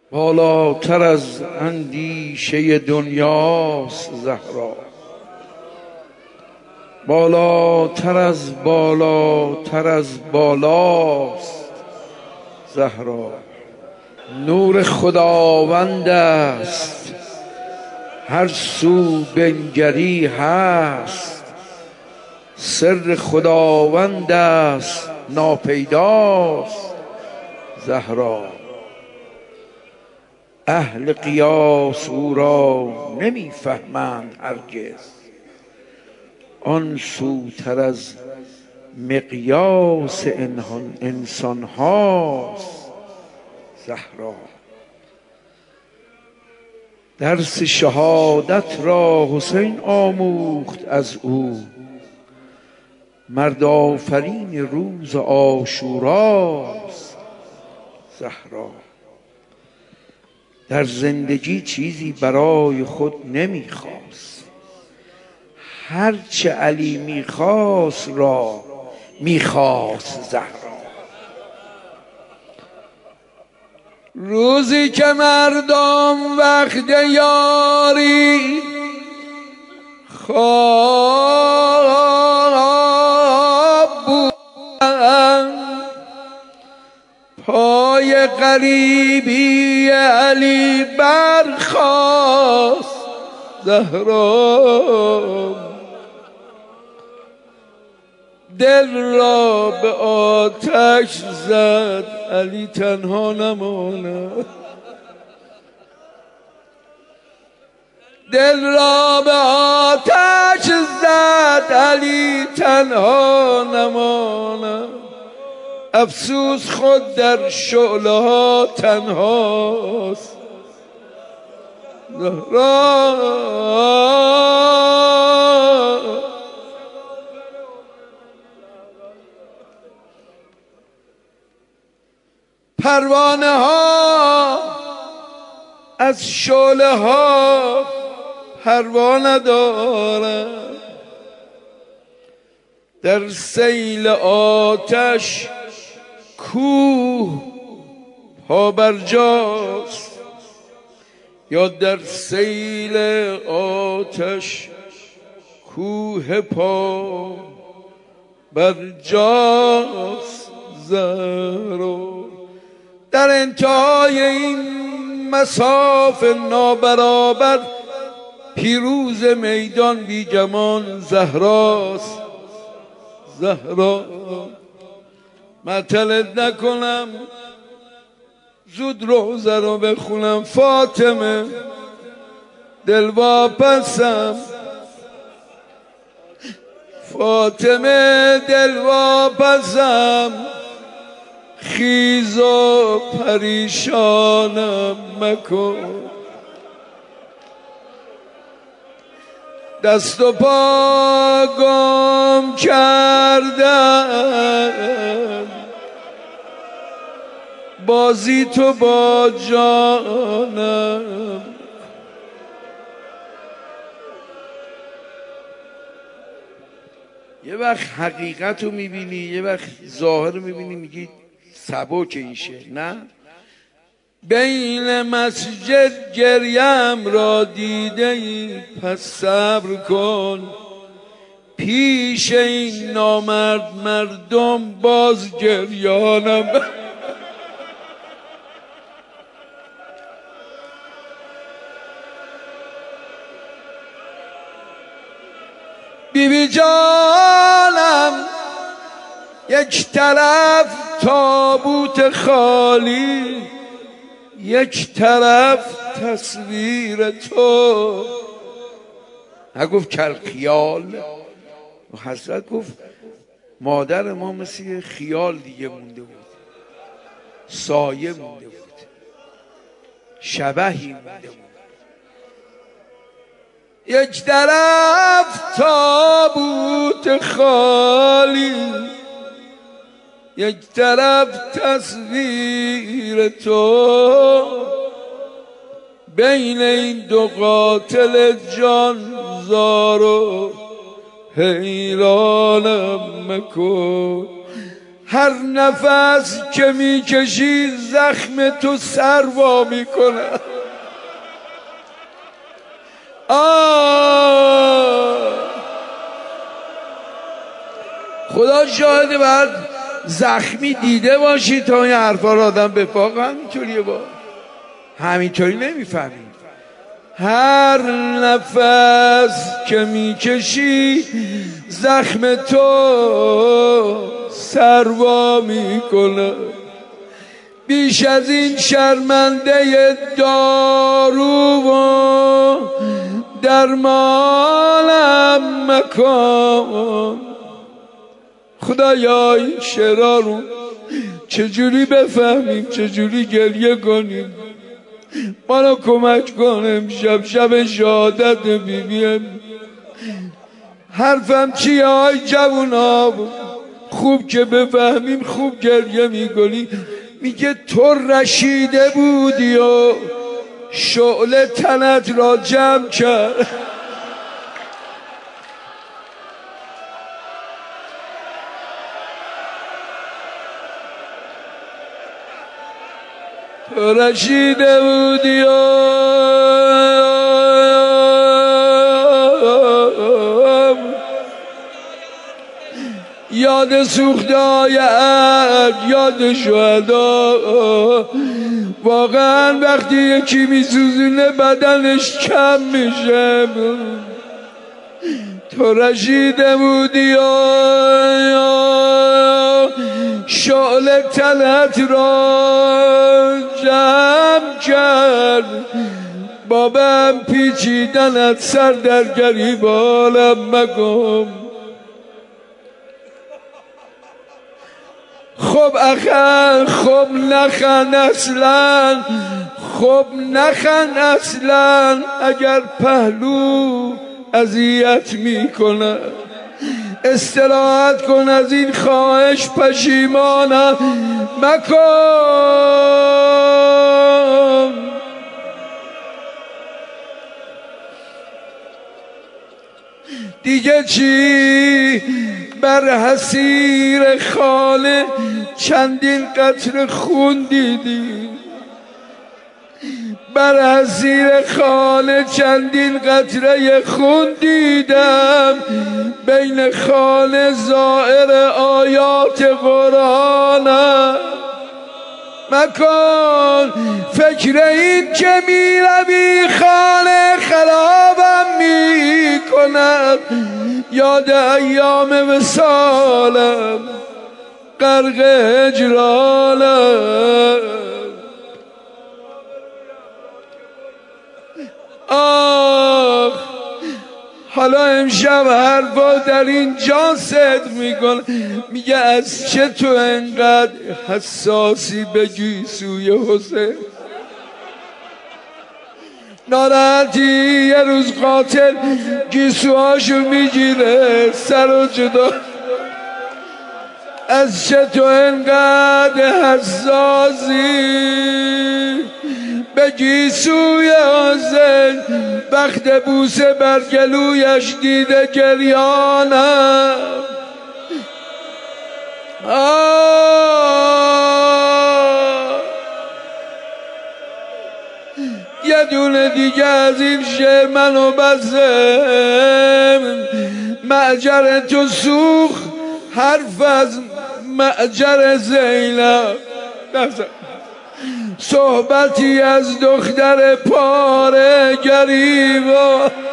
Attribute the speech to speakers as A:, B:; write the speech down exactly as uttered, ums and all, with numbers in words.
A: بالاتر از اندیشه دنیاست زهرا، بالاتر از بالاتر از بالاست زهرا. نور خداوند است هر سو بنگری هست، سر خداوند است ناپیداست زهرا. اهل قیاس او را نمیفهمند هرگز، آن سوتر از مقیاس انسان هاست زهرا. درس شهادت را حسین آموخت از او، مرد آفرین روز عاشوراست زهرا. در زندگی چیزی برای خود نمیخواست، هرچه علی میخواست را میخواست زهرا.
B: روزی که مردم وقت یاری خواب بودن، پای غریبی علی برخاست زهرا. دل را به آتش زد علی تنها نماند، دل را به آتش زد علی تنها نماند. افسوس خود در شعله ها تنهاست زهرا. پروانه ها از شعله ها پروانه دارند، در سیل آتش کوه پابرجاست، یا در سیل آتش کوه پا برجاست زهرا. در انتهای این مساف نابرابر پیروز میدان بی گمان زهراست زهرا. مطلت نکنم زود روزه رو بخونم، فاطمه دلواپسم، فاطمه دلواپسم، خیز و پریشانم مکن. دست و پا گم کردم، بازی تو با جانم.
A: یه وقت حقیقت رو میبینی، یه وقت ظاهر رو میبینی، میگی سبک اینشه. نه،
B: بین مسجد گریم را دیده ای، پس صبر کن، پیش این نامرد مردم باز گریانم. بی بی جانم یک طرف تابوت خالی، یک طرف تصویر تو.
A: نگفت کل خیال، حضرت گفت مادر ما مثل خیال دیگه مونده بود، سایه مونده بود، شبهی مونده بود.
B: یک طرف تابوت خالی، یک طرف تصویر تو، بین این دو قاتل جان زار و حیرانم مکن. هر نفس که میکشی زخم تو سروا میکنه. آه
A: خدا شاهده بعد زخمی دیده باشی تا این حرفا رو آدم بفاقه. همینطوریه با همینطوری نمیفهمید.
B: هر نفس که میکشی زخم تو سروا میکنه. بیش از این شرمنده دارو و درمانم مکن. خدایا این شعرها رو چجوری بفهمیم، چجوری گریه کنیم؟ ما رو کمک کنیم. شب شب شهادت بیبیم. حرفم چیه های جوونا؟ خوب که بفهمیم خوب گریه میکنی. میگه تو رشیده بودی و شعله تنت را جمع کرد. تو رشیده بودی و یاد سوخته های عهد، یاد شهدا. واقعا وقتی یکی میسوزونه بدنش کم میشه. تو رشیده بودی و شعله تنت را جمع کرد. بابم پیچیدنت سر در گریبانم مگم. خب اخن خب نخن اصلا، خب نخن اصلا. اگر پهلو اذیت میکنه استراحت کن، از این خواهش پشیمانم مکن. دیگه چی؟ بر حسیر خانه چندین قطره خون دیدی. بر حسیر خانه چندین قطره خون دیدم. بین خانه زائر آیات قرآنم مکن. فکر این که می روی خانه خرابم می کند. یاد ایام وصالم غرق هجرانم. آخ حالا امشب حرفا در اینجا صدق میکنه. میگه از چه تو انقدر حساسی بگی سوی حسین؟ ناراحتی یه روز قاتل گیسوهاشو میگیره سر و جدا. از چه تو انقدر حساسی بگی سوی حسین؟ وقت بوسه بر گلویش دیده گریانم. آه یه دونه دیگه از این شعر منو بزم. معجر تو سوخ حرف از معجر زینب. صحبتی از دختر پاره گریبان.